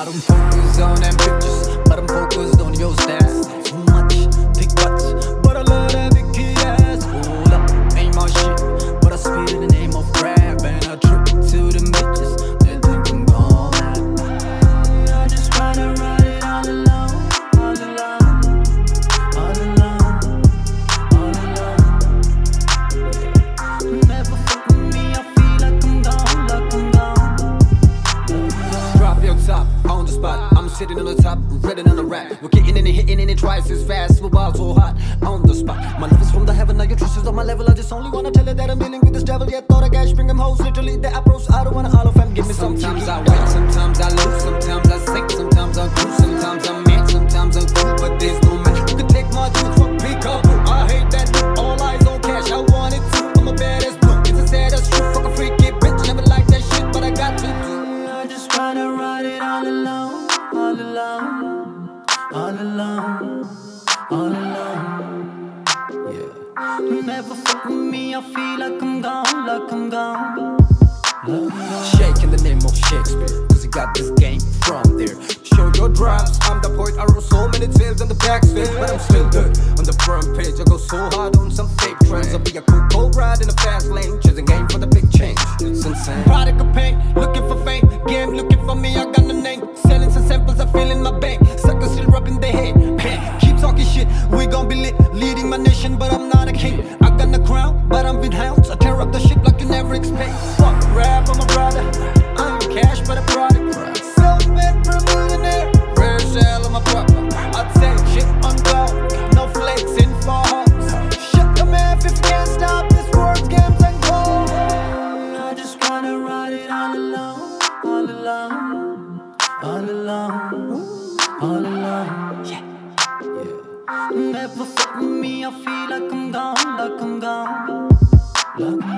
I don't focus on them pictures, but I'm focused on your stats. Too much, thick butts, but I love that big kid ass. Hold up, ain't my shit, but I speed in the name of rap. And I trip to the bitches, they think I'm gone mad. I just wanna ride it all alone, all alone, all alone, all alone. Never fuck with me, I feel like I'm gone, like I'm gone. Drop your top on the spot. I'm sitting on the top, ready on the rack. We're getting in and hitting in it twice as fast. We're wild so hot on the spot. My love is from the heaven, now your trust is on my level. I just only wanna tell her that I'm dealing with this devil. Yet thought I cash, bring him hoes, literally the apples. I don't wanna all of them, give me some. Sometimes I win, sometimes I lose, sometimes I sink, sometimes I cruise, sometimes I'm mad, sometimes I'm cool. But there's no man who can take my truth from peekaboo. I hate that look, all eyes on cash, I want it too. I'm a badass blue, it's a sad as truth. Fuck a freaky bitch, never like that shit, but I got to do. I just wanna ride it all alone, all alone, all alone, all alone. Yeah. Never fuck with me, I feel like I'm gone, like I'm gone. Shake in the name of Shakespeare, cause he got this game from there. Show your drops, I'm the poet, I wrote so many tales on the backstage. But I'm still good on the front page, I go so hard on some fake trends. I'll be a cool ride in the fast lane, choosing game for the big change. It's insane. Product of pain, looking for fame, game looking for me, I got no name. Selling some samples, I feel in my bank. Suckers still rubbing their head, bang. Keep talking shit, we gon' be lit. Leading my nation, but I'm not a king. I got no crown, but I'm with hounds. I tear up the shit like you never expect. Fuck rap, I'm a brother. I'm cash, but a product. Self-made for a millionaire. Rare shell, I'm a brother. I take shit on gold, no flakes in for hoes. Shut your mouth if you can't stop this world's games and gold. I just wanna ride it all alone, all alone, all alone, all alone. Yeah. Never fuck with me, I feel like I'm gone, like I'm gone, like I'm